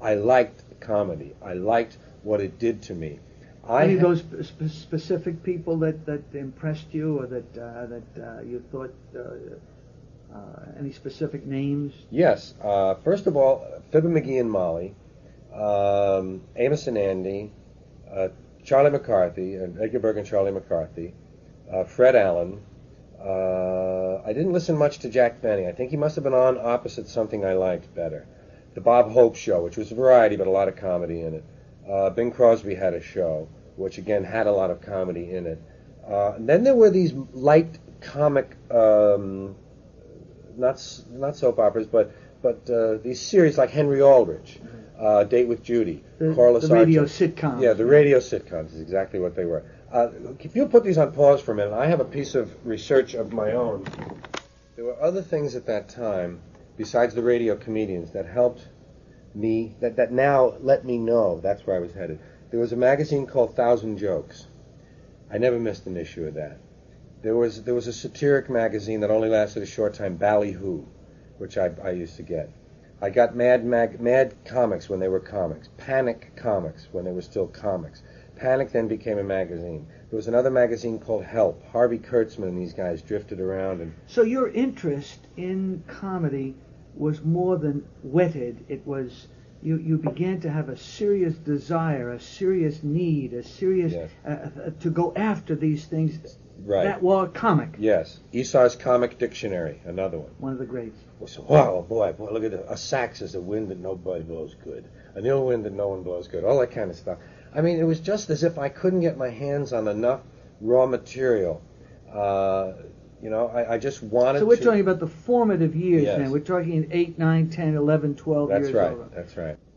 I liked comedy. I liked what it did to me. Any of those specific people that impressed you, or that you thought, any specific names? Yes. First of all, Fibber McGee and Molly, Amos and Andy, Charlie McCarthy, Edgar Bergen and Charlie McCarthy, Fred Allen. I didn't listen much to Jack Benny. I think he must have been on opposite something I liked better. The Bob Hope Show, which was a variety but a lot of comedy in it. Bing Crosby had a show, which again had a lot of comedy in it. And then there were these light comic, not soap operas, but these series like Henry Aldrich, Date with Judy, Carla the Sargent. radio sitcoms. Yeah, the radio sitcoms is exactly what they were. If you'll put these on pause for a minute, I have a piece of research of my own. There were other things at that time, besides the radio comedians, that helped me, that now let me know that's where I was headed. There was a magazine called Thousand Jokes. I never missed an issue of that. There was a satiric magazine that only lasted a short time, Ballyhoo, which I used to get. I got Mad Comics when they were comics, Panic Comics when they were still comics. Panic then became a magazine. There was another magazine called Help. Harvey Kurtzman and these guys drifted around. And so your interest in comedy was more than whetted. It was, you began to have a serious desire, a serious need, a serious, yes. To go after these things. Right. That were comic. Yes. Esau's Comic Dictionary, another one. One of the greats. So, wow, boy, look at it. A sax is a wind that nobody blows good. An ill wind that no one blows good. All that kind of stuff. I mean, it was just as if I couldn't get my hands on enough raw material. I just wanted to... So we're talking about the formative years yes. now. We're talking 8, 9, 10, 11, 12 That's years right. old. That's right.